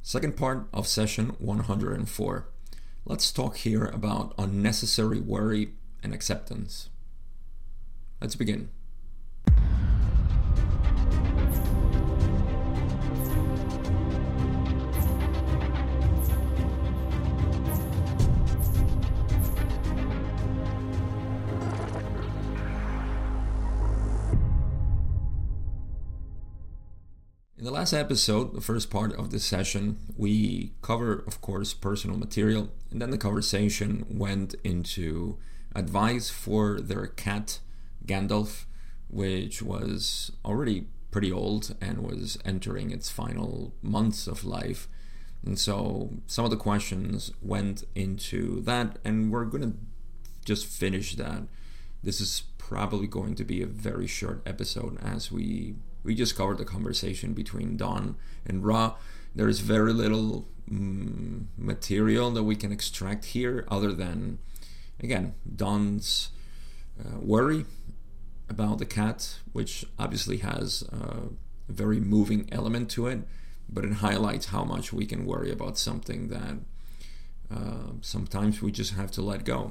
Second part of session 104. Let's talk here about unnecessary worry and acceptance. Let's begin. In the last episode, the first part of this session, we cover, of course, personal material, and then the conversation went into advice for their cat, Gandalf, which was already pretty old and was entering its final months of life. And so some of the questions went into that, and we're going to just finish that. This is probably going to be a very short episode as we just covered the conversation between Don and Ra. There is very little material that we can extract here other than, again, Don's worry about the cat, which obviously has a very moving element to it, but it highlights how much we can worry about something that sometimes we just have to let go.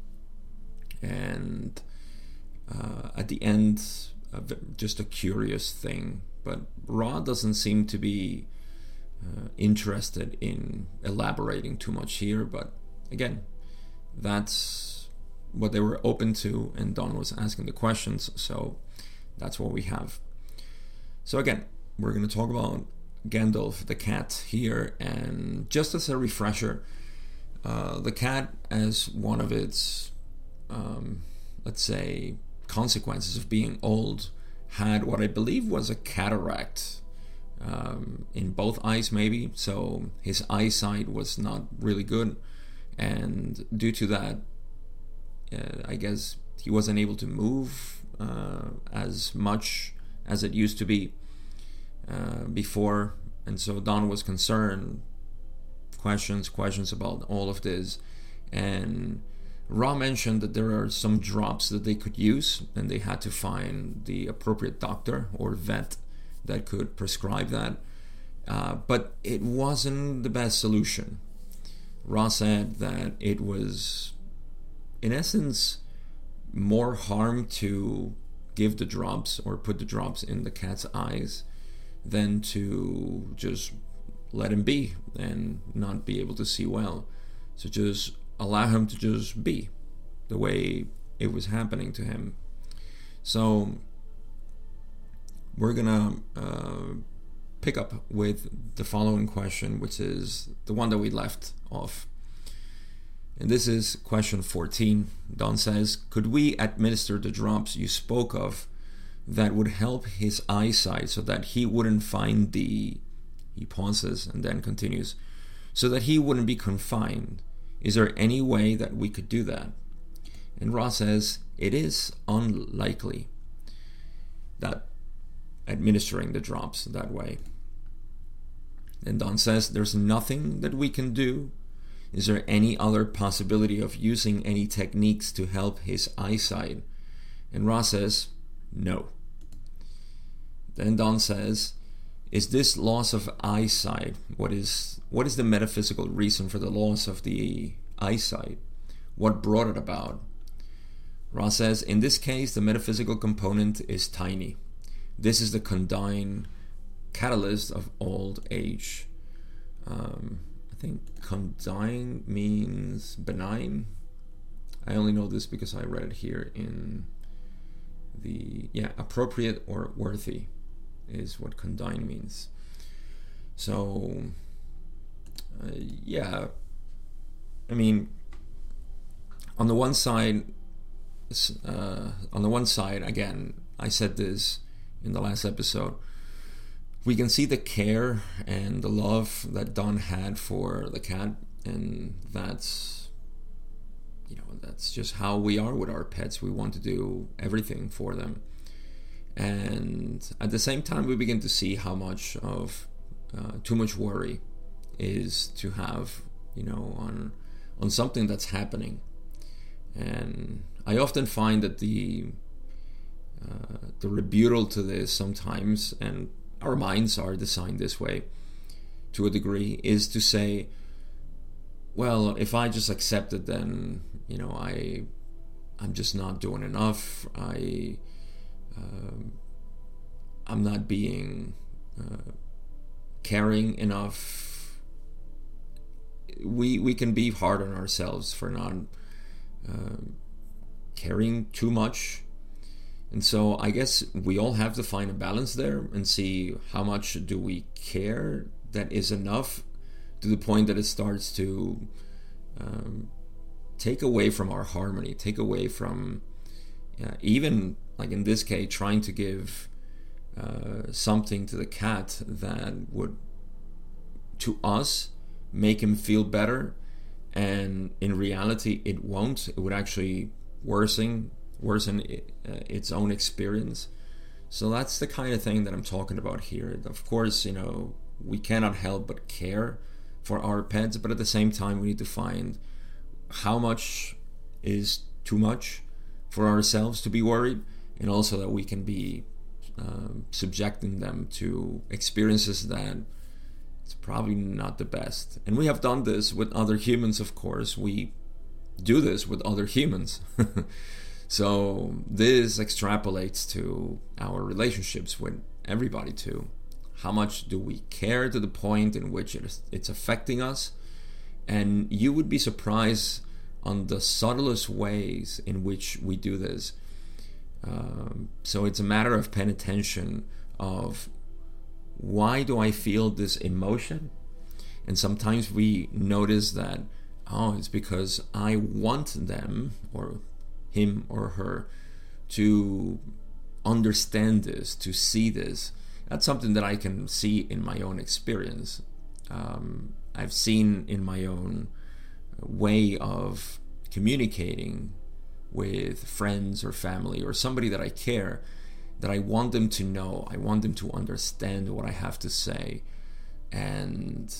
And at the end, just a curious thing, but Ra doesn't seem to be interested in elaborating too much here, but again, that's what they were open to, and Don was asking the questions, so that's what we have. So again, we're going to talk about Gandalf the cat here, and just as a refresher, the cat, as one of its let's say consequences of being old, had what I believe was a cataract in both eyes, maybe, so his eyesight was not really good, and due to that, I guess he wasn't able to move as much as it used to be before, and so Don was concerned, questions about all of this, and Ra mentioned that there are some drops that they could use, and they had to find the appropriate doctor or vet that could prescribe that. But it wasn't the best solution. Ra said that it was, in essence, more harm to give the drops or put the drops in the cat's eyes than to just let him be and not be able to see well. So just allow him to just be the way it was happening to him. So we're gonna pick up with the following question, which is the one that we left off. And this is question 14. Don says, could we administer the drops you spoke of that would help his eyesight so that he wouldn't find he pauses and then continues, so that he wouldn't be confined? Is there any way that we could do that? And Ra says, it is unlikely that administering the drops that way. And Don says, there's nothing that we can do. Is there any other possibility of using any techniques to help his eyesight? And Ra says, no. Then Don says, is this loss of eyesight, what is the metaphysical reason for the loss of the eyesight? What brought it about? Ra says, in this case, the metaphysical component is tiny. This is the condign catalyst of old age. I think condign means benign. I only know this because I read it here in appropriate or worthy is what condign means. So I mean, on the one side, again, I said this in the last episode, we can see the care and the love that Don had for the cat, and that's just how we are with our pets. We want to do everything for them. And at the same time, we begin to see how much of too much worry is to have, on something that's happening. And I often find that the rebuttal to this sometimes, and our minds are designed this way, to a degree, is to say, well, if I just accept it, then I'm just not doing enough. I'm not being caring enough. We can be hard on ourselves for not caring too much. And so I guess we all have to find a balance there and see how much do we care that is enough to the point that it starts to take away from our harmony, take away from even, like in this case, trying to give something to the cat that would, to us, make him feel better, and in reality it won't. It would actually worsen its own experience. So that's the kind of thing that I'm talking about here. Of course, we cannot help but care for our pets, but at the same time we need to find how much is too much for ourselves to be worried, and also that we can be subjecting them to experiences that it's probably not the best. And we have done this with other humans, of course. We do this with other humans. So this extrapolates to our relationships with everybody too. How much do we care to the point in which it's affecting us? And you would be surprised on the subtlest ways in which we do this. So it's a matter of paying attention of, why do I feel this emotion? And sometimes we notice that, it's because I want them, or him or her, to understand this, to see this. That's something that I can see in my own experience. I've seen in my own way of communicating with friends or family or somebody that I care, that I want them to know, I want them to understand what I have to say. And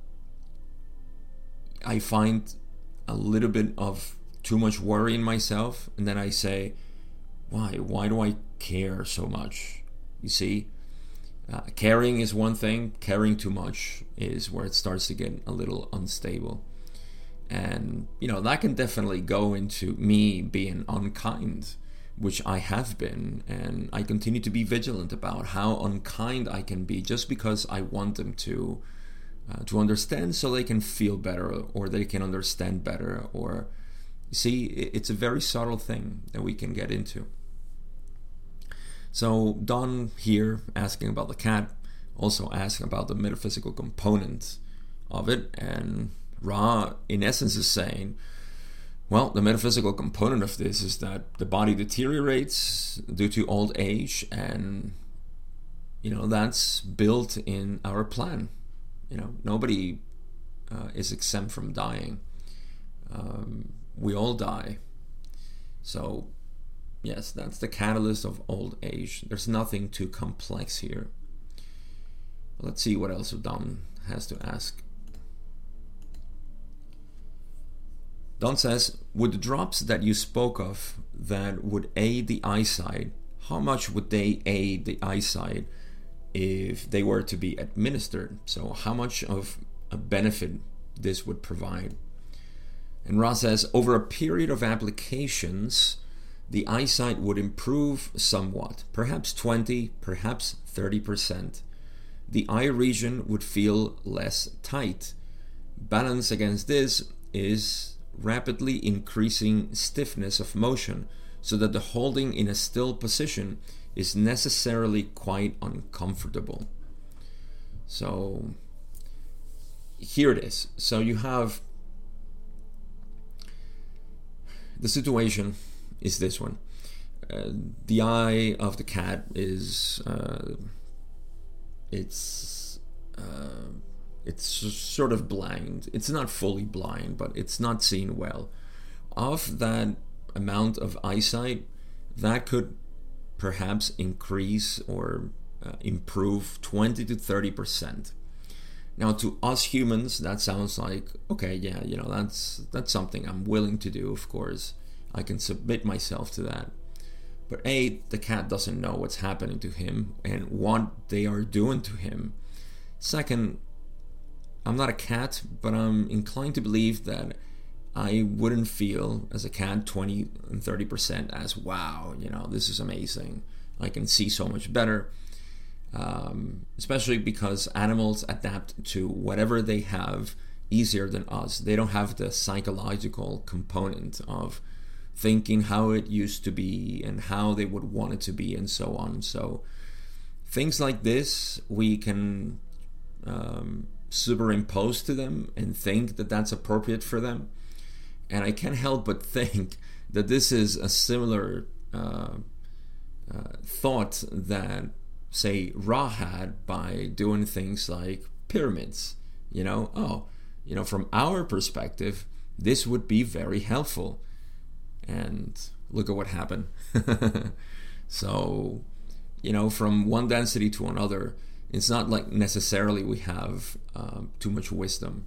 I find a little bit of too much worry in myself, and then I say, why do I care so much? You see, caring is one thing, caring too much is where it starts to get a little unstable. And that can definitely go into me being unkind, which I have been, and I continue to be vigilant about how unkind I can be, just because I want them to understand, so they can feel better, or they can understand better. Or, you see, it's a very subtle thing that we can get into. So Don here, asking about the cat, also asking about the metaphysical component of it, and Ra in essence is saying, well, the metaphysical component of this is that the body deteriorates due to old age, and that's built in our plan. Nobody is exempt from dying. We all die. So yes, that's the catalyst of old age. There's nothing too complex here. Let's see what else Don has to ask. Don says, with the drops that you spoke of that would aid the eyesight, how much would they aid the eyesight if they were to be administered? So how much of a benefit this would provide? And Ra says, over a period of applications, the eyesight would improve somewhat, perhaps 20, perhaps 30%. The eye region would feel less tight. Balance against this is rapidly increasing stiffness of motion, so that the holding in a still position is necessarily quite uncomfortable. So here it is. So you have the situation is this one. The eye of the cat is it's sort of blind. It's not fully blind, but it's not seeing well. Of that amount of eyesight, that could perhaps increase or improve 20 to 30%. Now, to us humans, that sounds like, okay, yeah, that's something I'm willing to do, of course. I can submit myself to that. But A, the cat doesn't know what's happening to him and what they are doing to him. Second, I'm not a cat, but I'm inclined to believe that I wouldn't feel as a cat 20 and 30% as, wow, this is amazing. I can see so much better. Especially because animals adapt to whatever they have easier than us. They don't have the psychological component of thinking how it used to be and how they would want it to be and so on. So things like this we can superimpose to them and think that that's appropriate for them. And I can't help but think that this is a similar thought that, say, Ra had by doing things like pyramids. From our perspective, this would be very helpful. And look at what happened. So, from one density to another, it's not like necessarily we have too much wisdom.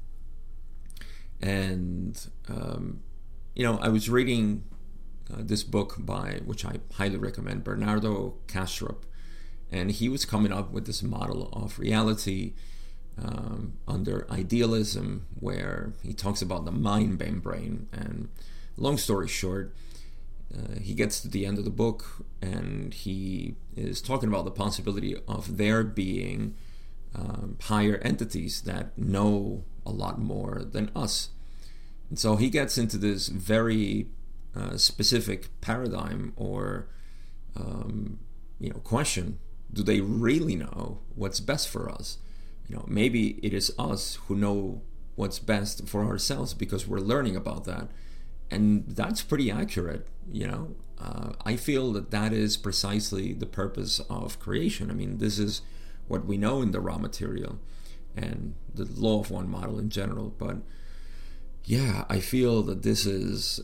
And, I was reading this book which I highly recommend, Bernardo Kastrup. And he was coming up with this model of reality under idealism, where he talks about the mind membrane. And long story short, he gets to the end of the book and he is talking about the possibility of there being higher entities that know a lot more than us. And so he gets into this very specific paradigm or question. Do they really know what's best for us? Maybe it is us who know what's best for ourselves because we're learning about that. And that's pretty accurate, I feel that is precisely the purpose of creation. I mean, this is what we know in the raw material and the law of one model in general. But yeah, I feel that this is,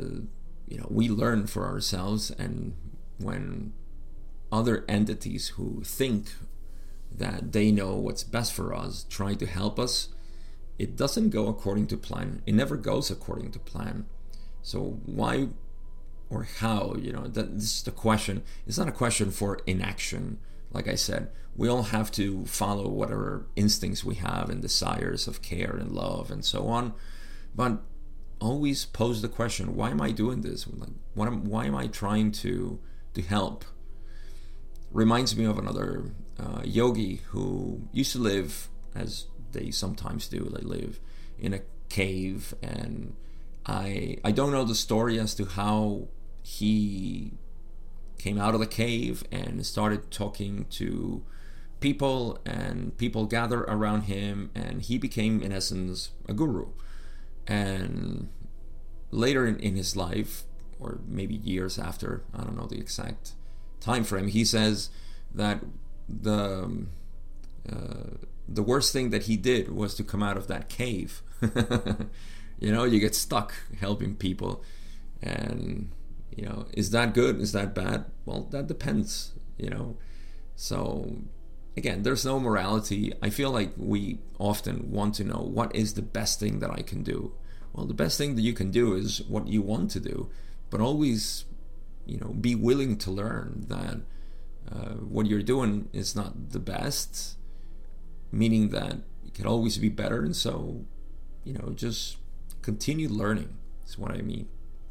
we learn for ourselves. And when other entities who think that they know what's best for us try to help us, it doesn't go according to plan. It never goes according to plan. So why or how, this is the question. It's not a question for inaction. Like I said, we all have to follow whatever instincts we have and desires of care and love and so on. But always pose the question, why am I doing this? Why am I trying to help? Reminds me of another yogi who used to live, as they sometimes do, they live in a cave. And I don't know the story as to how he came out of the cave and started talking to people, and people gathered around him, and he became, in essence, a guru. And later in his life, or maybe years after, I don't know the exact time frame, he says that the worst thing that he did was to come out of that cave. You get stuck helping people, and is that good? Is that bad? Well, that depends. So again, there's no morality. I feel like we often want to know, what is the best thing that I can do? Well, the best thing that you can do is what you want to do, but always, be willing to learn that what you're doing is not the best, meaning that it can always be better. And so, just continue learning is what I mean.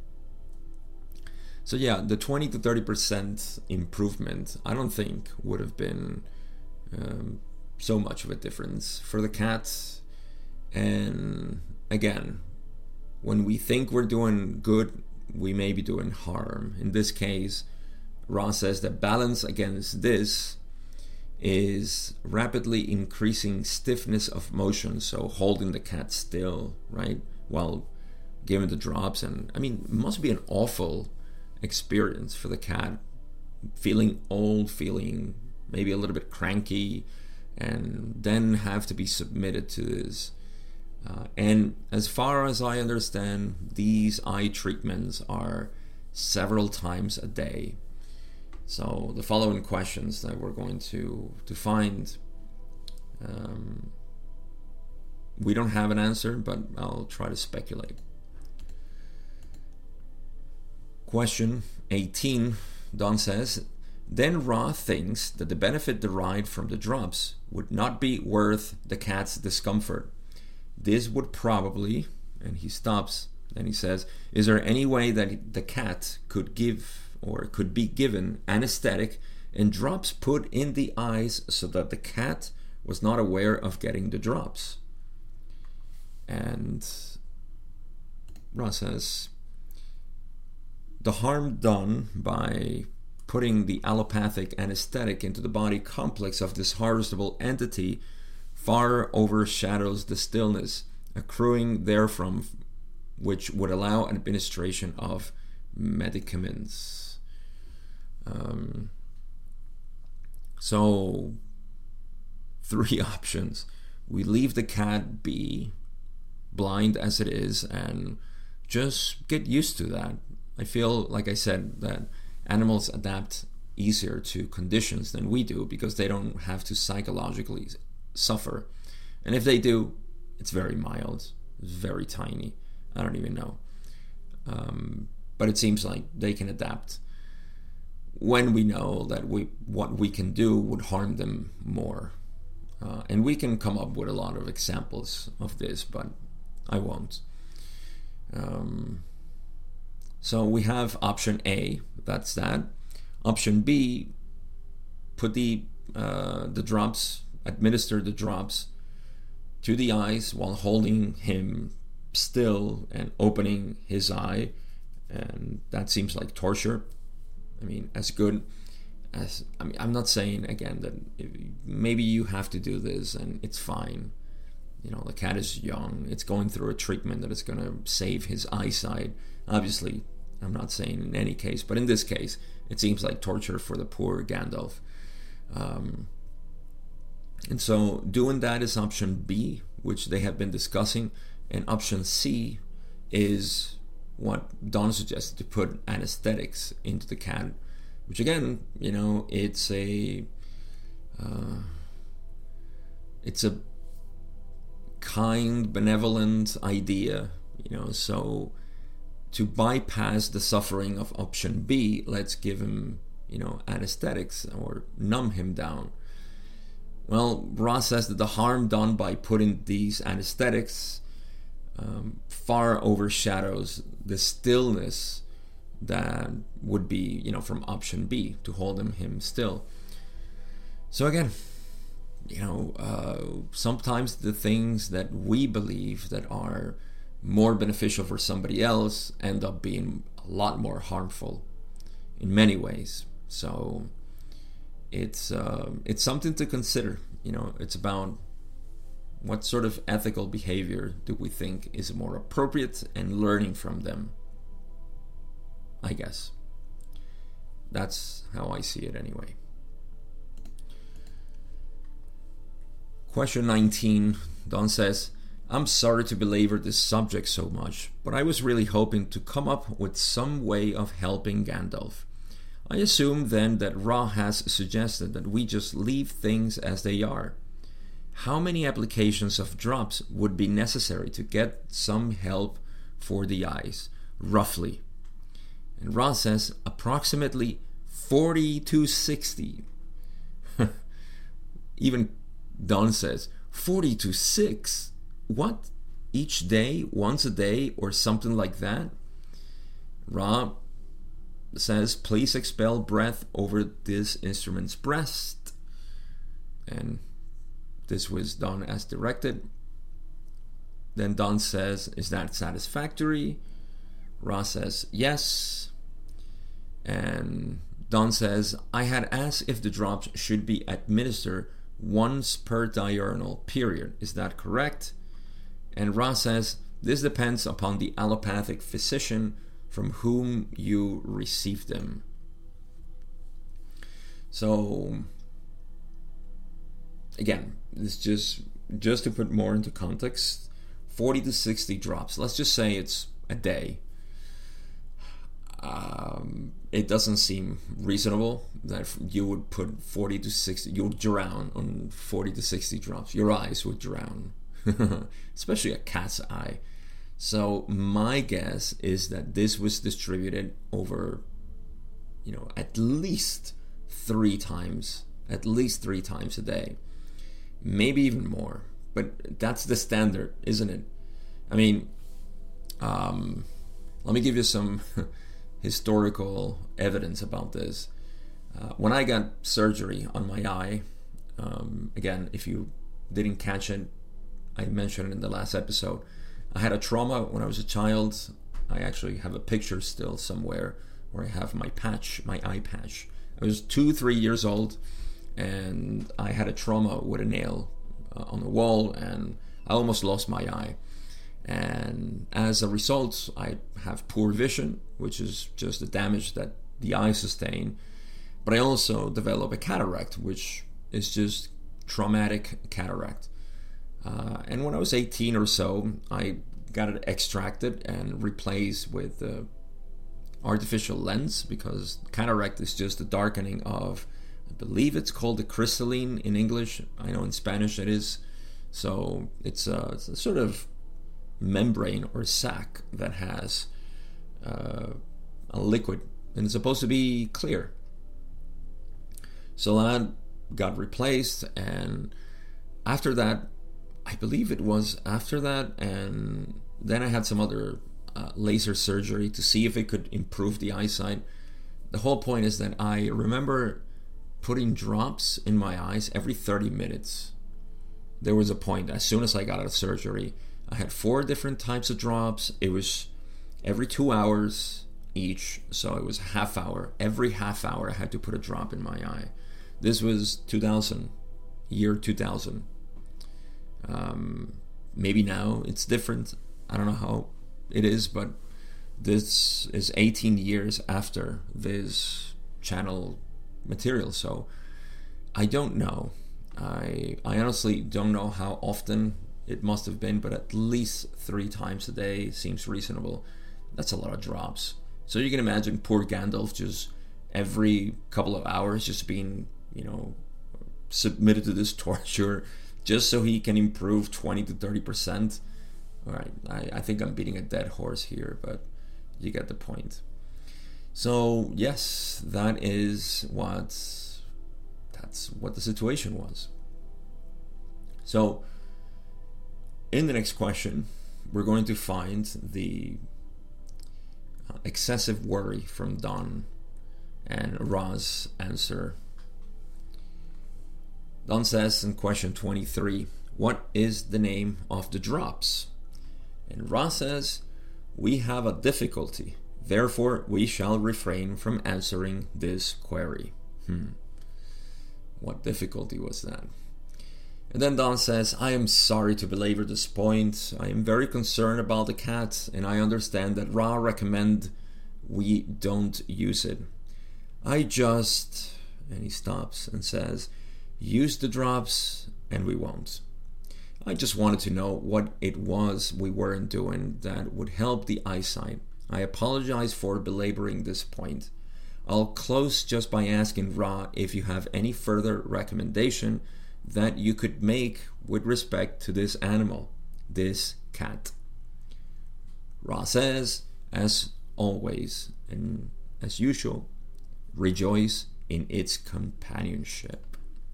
So yeah, the 20 to 30% improvement, I don't think would have been so much of a difference for the cats. And again, when we think we're doing good, we may be doing harm. In this case, Ra says that balance against this is rapidly increasing stiffness of motion, so holding the cat still, right, while giving the drops. And I mean, it must be an awful experience for the cat, feeling old, feeling maybe a little bit cranky, and then have to be submitted to this. And as far as I understand, these eye treatments are several times a day. So the following questions that we're going to find, we don't have an answer, but I'll try to speculate. Question 18, Don says, Then Ra thinks that the benefit derived from the drops would not be worth the cat's discomfort. This would probably, and he stops, and he says, is there any way that the cat could give or could be given anesthetic and drops put in the eyes so that the cat was not aware of getting the drops? And Ra says, the harm done by putting the allopathic anesthetic into the body complex of this harvestable entity far overshadows the stillness accruing therefrom, which would allow administration of medicaments. So, 3 options. We leave the cat be, blind as it is, and just get used to that. I feel, like I said, that animals adapt easier to conditions than we do because they don't have to psychologically suffer. And if they do, it's very mild, it's very tiny. I don't even know. But it seems like they can adapt when we know that what we can do would harm them more. And we can come up with a lot of examples of this, but I won't. So we have option A, that's that. Option B, put the drops, administer the drops to the eyes while holding him still and opening his eye, and that seems like torture. I mean, as good as, I mean, I'm not saying again that maybe you have to do this and it's fine. You know, the cat is young, it's going through a treatment that is going to save his eyesight. Obviously, I'm not saying in any case, but in this case, it seems like torture for the poor Gandalf. And so doing that is option B, which they have been discussing, and option C is what Don suggested, to put anesthetics into the cat, which again, you know, it's a kind, benevolent idea, you know. So to bypass the suffering of option B, let's give him, you know, anesthetics or numb him down. Well, Ra says that the harm done by putting these anesthetics far overshadows the stillness that would be, you know, from option B, to hold him still. So again, you know, sometimes the things that we believe that are more beneficial for somebody else end up being a lot more harmful in many ways. So it's something to consider. You know, it's about what sort of ethical behavior do we think is more appropriate, and learning from them, I guess. That's how I see it anyway. Question 19, Don says, I'm sorry to belabor this subject so much, but I was really hoping to come up with some way of helping Gandalf. I assume then that Ra has suggested that we just leave things as they are. How many applications of drops would be necessary to get some help for the eyes, roughly? And Ra says approximately 40 to 60. Even Don says 40 to 6. What? Each day, once a day, or something like that? Ra says, please expel breath over this instrument's breast. And this was done as directed. Then Don says, is that satisfactory? Ra says, yes. And Don says, I had asked if the drops should be administered once per diurnal period. Is that correct? And Ra says, this depends upon the allopathic physician from whom you receive them. So, again, this just to put more into context, 40 to 60 drops. Let's just say it's a day. It doesn't seem reasonable that you would put 40 to 60, you would drown on 40 to 60 drops. Your eyes would drown, especially a cat's eye. So my guess is that this was distributed over, you know, at least 3 times, at least 3 times a day, maybe even more. But that's the standard, isn't it? I mean, let me give you some historical evidence about this. When I got surgery on my eye, again, if you didn't catch it, I mentioned it in the last episode. I had a trauma when I was a child. I actually have a picture still somewhere where I have my patch, my eye patch. I was 2-3 years old, and I had a trauma with a nail on the wall, and I almost lost my eye. And as a result, I have poor vision, which is just the damage that the eye sustained. But I also develop a cataract, which is just traumatic cataract. And when I was 18 or so, I got it extracted and replaced with artificial lens, because cataract is just the darkening of, I believe it's called the crystalline in English. I know in Spanish it is. So it's a sort of membrane or sac that has a liquid, and it's supposed to be clear. So that got replaced, and after that, I believe it was after that, and then I had some other laser surgery to see if it could improve the eyesight. The whole point is that I remember putting drops in my eyes every 30 minutes. There was a point, as soon as I got out of surgery, I had 4 different types of drops. It was every 2 hours each, so it was a half hour. Every half hour I had to put a drop in my eye. This was 2000, year 2000. Maybe now it's different. I don't know how it is, but this is 18 years after this channel material, so I don't know. I honestly don't know how often it must have been, but at least 3 times a day seems reasonable. That's a lot of drops. So you can imagine poor Gandalf just every couple of hours just being, submitted to this torture just so he can improve 20 to 30%. All right, I think I'm beating a dead horse here, but you get the point. So yes, that's what the situation was. So in the next question, we're going to find the excessive worry from Don and Ra's answer. Don says in question 23, what is the name of the drops? And Ra says, we have a difficulty, therefore we shall refrain from answering this query. What difficulty was that? And then Don says, I am sorry to belabor this point. I am very concerned about the cat, and I understand that Ra recommend we don't use it. And he stops and says, use the drops and we won't. I just wanted to know what it was we weren't doing that would help the eyesight. I apologize for belaboring this point. I'll close just by asking Ra if you have any further recommendation that you could make with respect to this animal, this cat. Ra says, as always and as usual, rejoice in its companionship.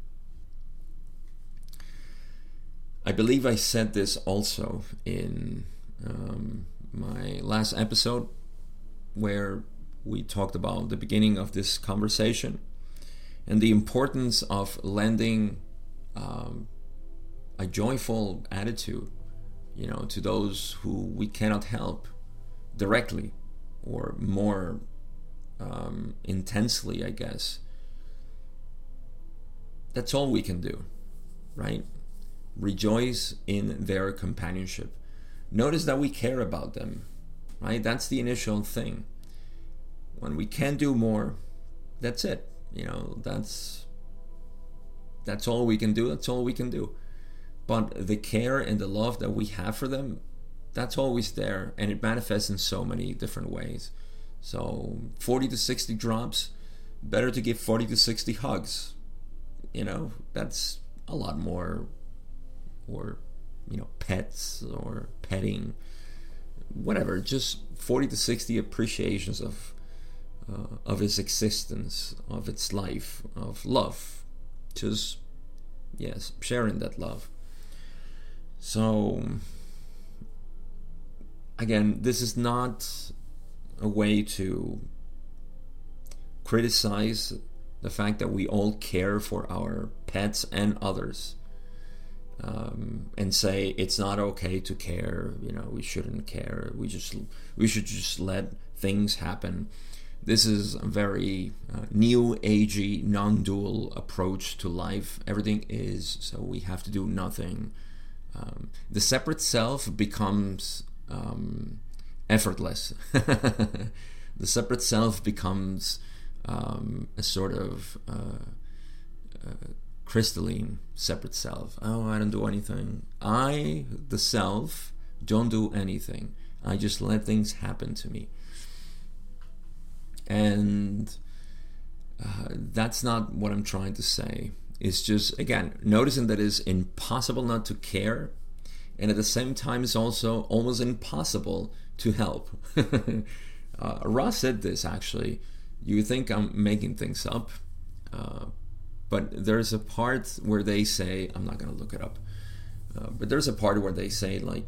I believe I said this also in my last episode, where we talked about the beginning of this conversation and the importance of lending a joyful attitude, to those who we cannot help directly or more intensely, I guess. That's all we can do, right? Rejoice in their companionship. Notice that we care about them, right? That's the initial thing. When we can do more, that's it. That's all we can do. That's all we can do. But the care and the love that we have for them, that's always there, and it manifests in so many different ways. So 40 to 60 drops, better to give 40 to 60 hugs. That's a lot more. Or pets or petting, whatever, just 40 to 60 appreciations of of its existence, of its life, of love. Just, yes, sharing that love. So, again, this is not a way to criticize the fact that we all care for our pets and others, and say it's not okay to care. We shouldn't care. We should just let things happen. This is a very new agey, non-dual approach to life. Everything is, so we have to do nothing. The separate self becomes effortless. The separate self becomes a sort of crystalline separate self. Oh, I don't do anything. I, the self, don't do anything. I just let things happen to me. And that's not what I'm trying to say. It's just, again, noticing that it's impossible not to care, and at the same time it's also almost impossible to help. Ross said this, actually. You think I'm making things up, but there's a part where they say, I'm not going to look it up, but there's a part where they say, like,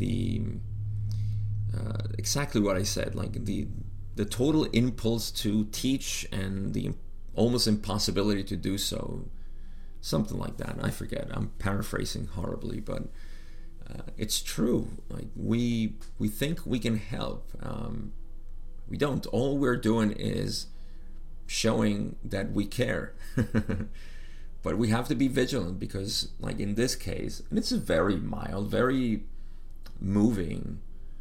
exactly what I said, like the total impulse to teach and the almost impossibility to do so. Something like that. I forget. I'm paraphrasing horribly, but it's true. Like we think we can help. We don't. All we're doing is showing that we care. But we have to be vigilant because, like in this case, and it's a very mild, very moving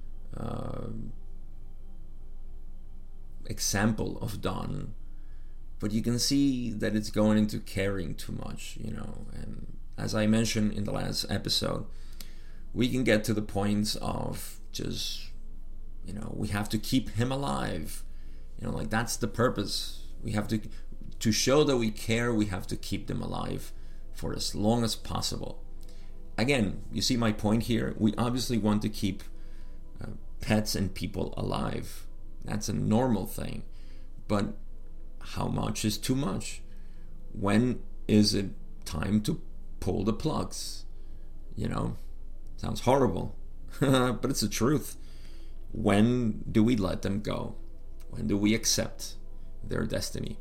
example of Don. But you can see that it's going into caring too much, and as I mentioned in the last episode, we can get to the points of just, we have to keep him alive. Like that's the purpose. We have to show that we care, we have to keep them alive for as long as possible. Again, you see my point here? We obviously want to keep pets and people alive. That's a normal thing. But how much is too much? When is it time to pull the plugs? Sounds horrible, but it's the truth. When do we let them go? When do we accept their destiny?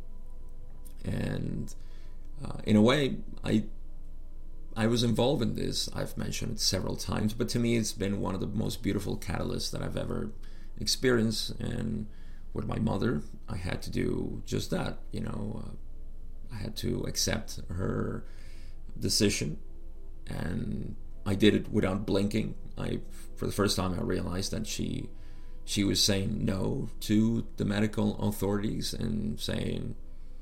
And in a way, I was involved in this. I've mentioned it several times, but to me it's been one of the most beautiful catalysts that I've ever experienced. And with my mother, I had to do just that. I had to accept her decision, and I did it without blinking. For the first time, I realized that she was saying no to the medical authorities and saying,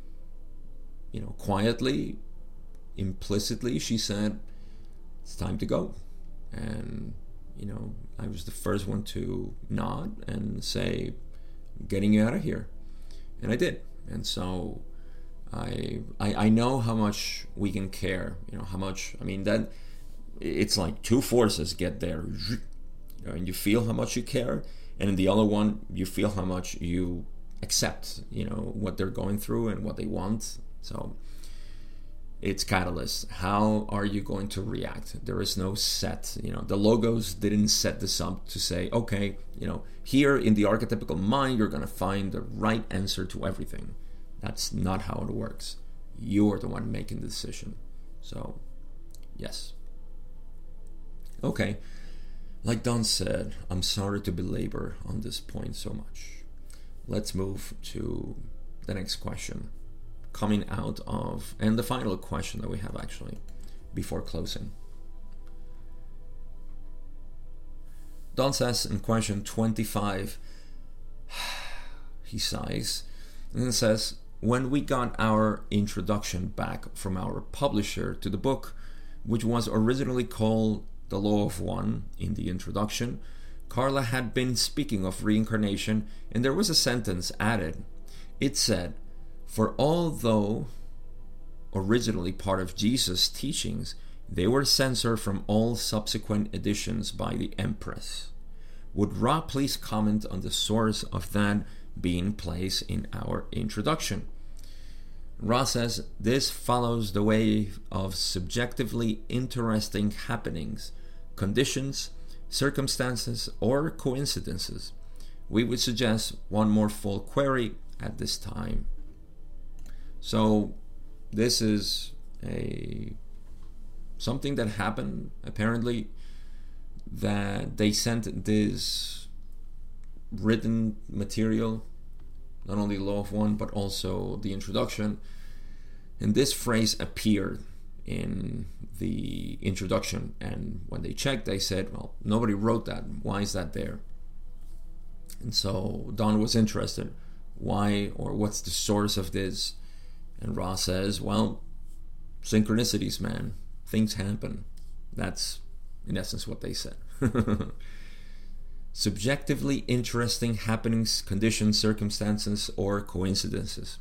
quietly, implicitly, she said, it's time to go. And, I was the first one to nod and say, I'm getting you out of here. And I did. And so I know how much we can care, how much, that it's like two forces get there, and you feel how much you care, and in the other one, you feel how much you accept, what they're going through and what they want. So it's catalyst. How are you going to react? There is no set, the logos didn't set this up to say, okay, here in the archetypical mind, you're going to find the right answer to everything. That's not how it works. You're the one making the decision. So, yes. Okay. Like Don said, I'm sorry to belabor on this point so much. Let's move to the next question. Coming out of, and the final question that we have actually, before closing. Don says in question 25, he sighs, and then says, when we got our introduction back from our publisher to the book, which was originally called The Law of One in the introduction, Carla had been speaking of reincarnation, and there was a sentence added. It said, for although originally part of Jesus' teachings, they were censored from all subsequent editions by the Empress. Would Ra please comment on the source of that be in place in our introduction. Ra says, this follows the way of subjectively interesting happenings, conditions, circumstances, or coincidences. We would suggest one more full query at this time. So this is something that happened, apparently, that they sent this written material, not only Law of One, but also the introduction. And this phrase appeared in the introduction. And when they checked, they said, well, nobody wrote that. Why is that there? And so Don was interested. Why, or what's the source of this? And Ra says, well, synchronicities, man. Things happen. That's, in essence, what they said. Subjectively interesting happenings, conditions, circumstances, or coincidences.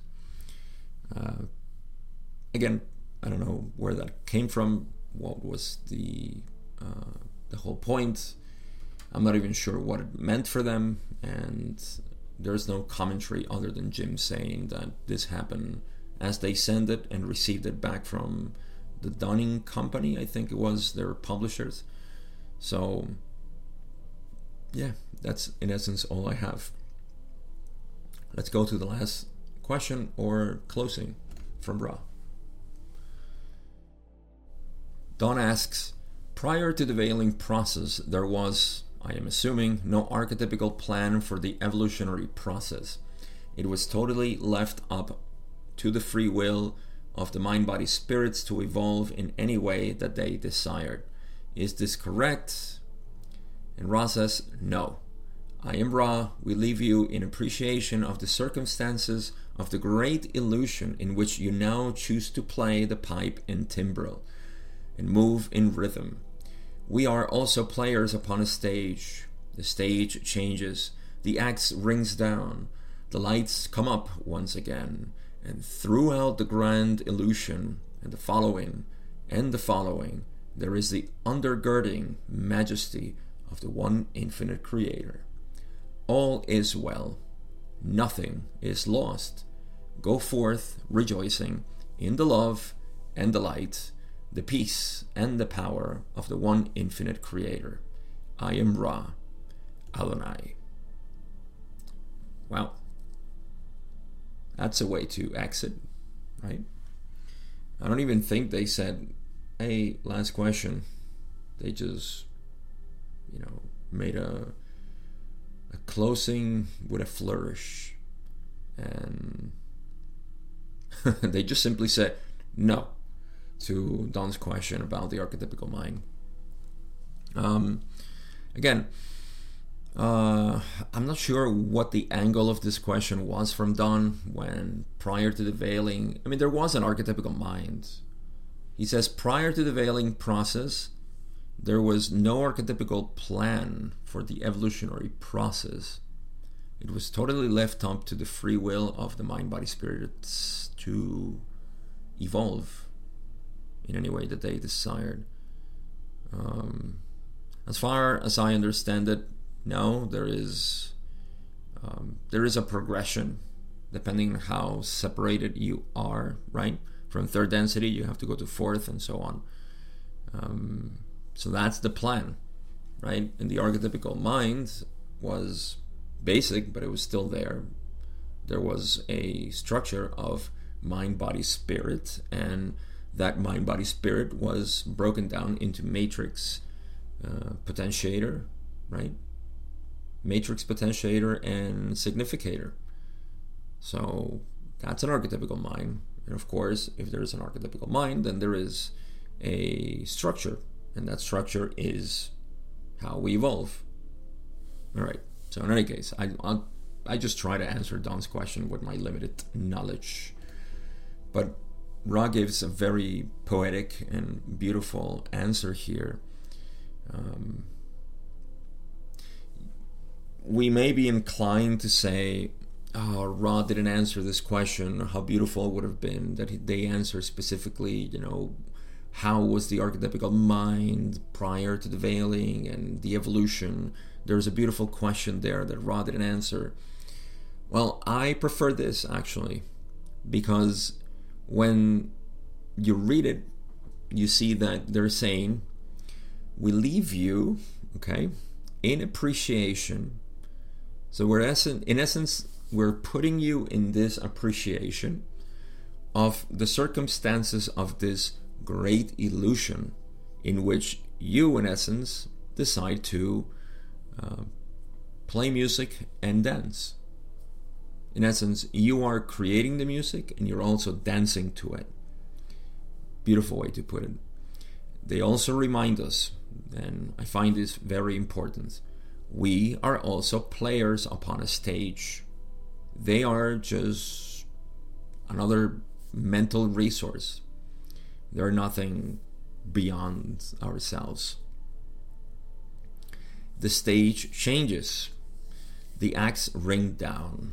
Again, I don't know where that came from. What was the whole point? I'm not even sure what it meant for them, and there's no commentary other than Jim saying that this happened as they sent it and received it back from the Dunning Company, I think it was, their publishers. So yeah, that's in essence all I have. Let's go to the last question or closing from Ra. Don asks, prior to the veiling process, there was, I am assuming, no archetypical plan for the evolutionary process. It was totally left up to the free will of the mind-body spirits to evolve in any way that they desired. Is this correct? And Ra says, no. I am Ra. We leave you in appreciation of the circumstances of the great illusion in which you now choose to play the pipe and timbrel and move in rhythm. We are also players upon a stage. The stage changes. The axe rings down. The lights come up once again. And throughout the grand illusion and the following, there is the undergirding majesty of the one infinite creator. All is well. Nothing is lost. Go forth rejoicing in the love and the light, the peace and the power of the one infinite creator. I am Ra, Adonai. Well, that's a way to exit, right? I don't even think they said, hey, last question. They just, made a closing with a flourish. And they just simply said no to Don's question about the archetypical mind. Again, I'm not sure what the angle of this question was from Don when prior to the veiling, there was an archetypical mind. He says prior to the veiling process, there was no archetypical plan for the evolutionary process. It was totally left up to the free will of the mind-body spirits to evolve in any way that they desired. As far as I understand it, no, there is a progression depending on how separated you are, right? From third density, you have to go to fourth and so on. So that's the plan, right? And the archetypical mind was basic, but it was still there. There was a structure of mind, body, spirit, and that mind, body, spirit was broken down into matrix, potentiator, right? Matrix, potentiator, and significator. So that's an archetypical mind. And of course, if there's an archetypical mind, then there is a structure. And that structure is how we evolve. All right. So in any case, I just try to answer Don's question with my limited knowledge. But Ra gives a very poetic and beautiful answer here. We may be inclined to say, oh, Ra didn't answer this question. How beautiful it would have been that they answer specifically, how was the archetypical mind prior to the veiling and the evolution. There's a beautiful question there that Ra didn't answer. Well, I prefer this actually, because when you read it, you see that they're saying, we leave you, okay, in appreciation. So in essence, we're putting you in this appreciation of the circumstances of this great illusion in which you, in essence, decide to play music and dance. In essence, you are creating the music and you're also dancing to it. Beautiful way to put it. They also remind us, and I find this very important, we are also players upon a stage. They are just another mental resource. They're nothing beyond ourselves. The stage changes. The acts ring down.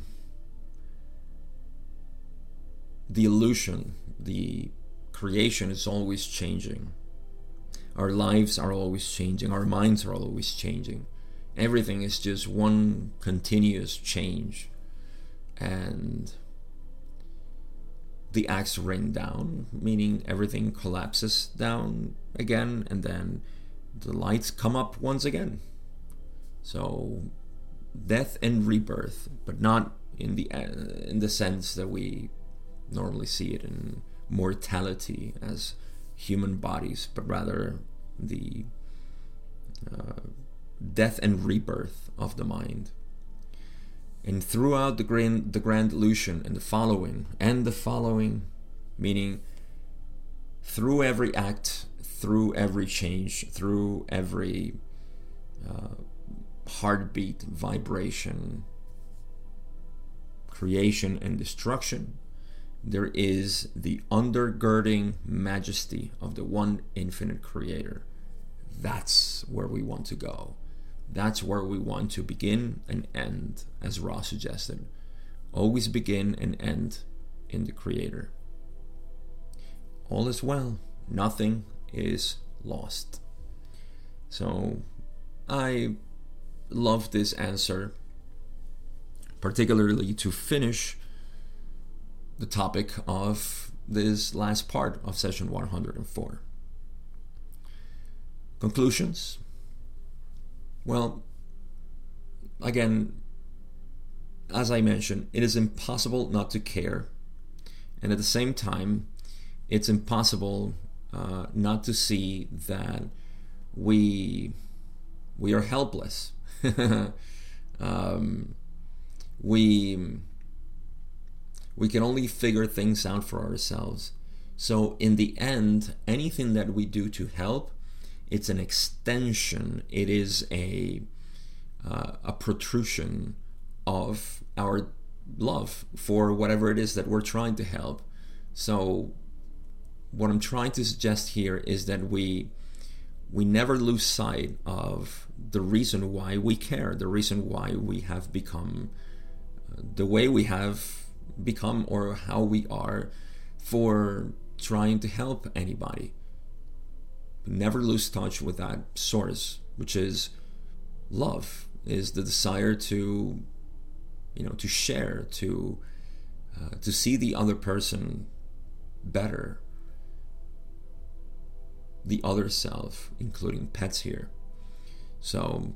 The illusion, the creation is always changing. Our lives are always changing. Our minds are always changing. Everything is just one continuous change. And the acts ring down, meaning everything collapses down again, and then the lights come up once again. So death and rebirth, but not in the sense that we normally see it in mortality as human bodies, but rather the death and rebirth of the mind. And throughout the grand illusion and the following, meaning through every act, through every change, through every heartbeat, vibration, creation and destruction, there is the undergirding majesty of the one infinite creator. That's where we want to go. That's where we want to begin and end, as Ra suggested. Always begin and end in the creator. All is well. Nothing is lost. So I love this answer, particularly to finish the topic of this last part of session 104. Conclusions? Well, again, as I mentioned, it is impossible not to care. And at the same time, it's impossible not to see that we are helpless. We can only figure things out for ourselves. So in the end, anything that we do to help, it's an extension. It is a protrusion of our love for whatever it is that we're trying to help. So what I'm trying to suggest here is that we never lose sight of the reason why we care, the reason why we have become the way we have become, or how we are for trying to help anybody. Never lose touch with that source, which is love, is the desire to share, to see the other person better, the other self, including pets here. So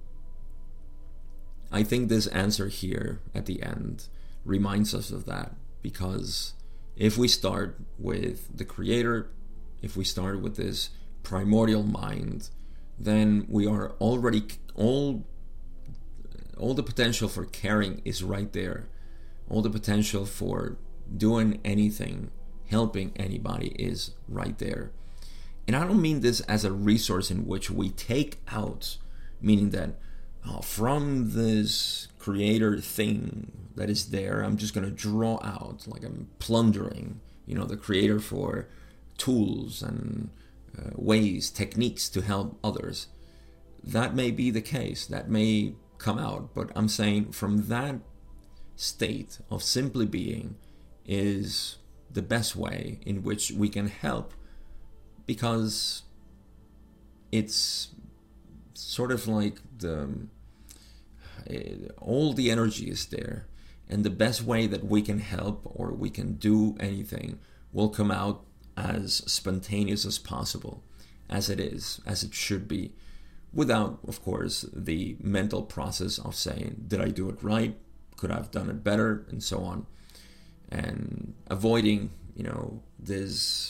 I think this answer here at the end reminds us of that, because if we start with the creator, if we start with this primordial mind, then we are already all the potential for caring is right there. All the potential for doing anything, helping anybody is right there. And I don't mean this as a resource in which we take out, meaning that from this creator thing that is there, I'm just going to draw out, like I'm plundering, the creator for tools and ways, techniques to help others. That may be the case, that may come out, but I'm saying from that state of simply being is the best way in which we can help, because it's sort of like all the energy is there. And the best way that we can help or we can do anything will come out as spontaneous as possible, as it is, as it should be, without, of course, the mental process of saying, did I do it right? Could I have done it better? And so on. And avoiding, this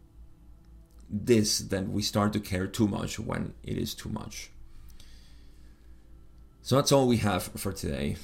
that we start to care too much when it is too much. So that's all we have for today.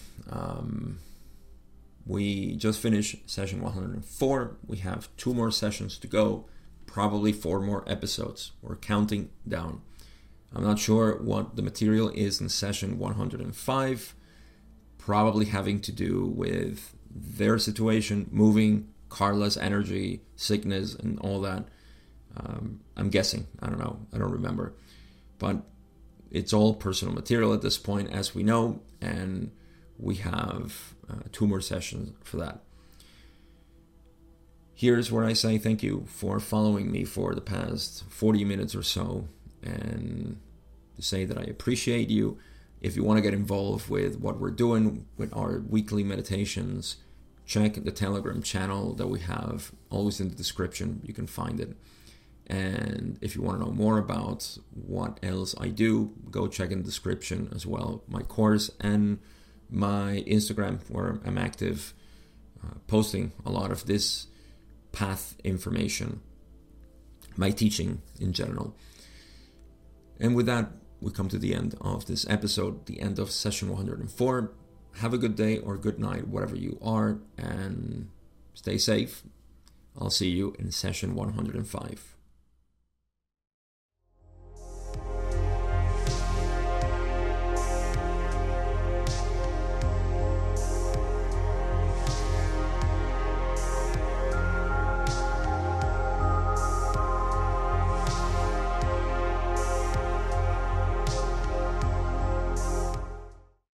We just finished session 104. We have 2 more sessions to go, probably 4 more episodes. We're counting down. I'm not sure what the material is in session 105, probably having to do with their situation, moving, Carla's energy, sickness, and all that. I'm guessing. I don't know. I don't remember. But it's all personal material at this point, as we know, and we have 2 more sessions for that. Here's where I say thank you for following me for the past 40 minutes or so, and to say that I appreciate you. If you want to get involved with what we're doing with our weekly meditations, check the Telegram channel that we have, always in the description. You can find it. And if you want to know more about what else I do, go check in the description as well. My course and my Instagram, where I'm active, posting a lot of this path information, my teaching in general. And with that, we come to the end of this episode, the end of session 104. Have a good day or good night, whatever you are, and stay safe. I'll see you in session 105.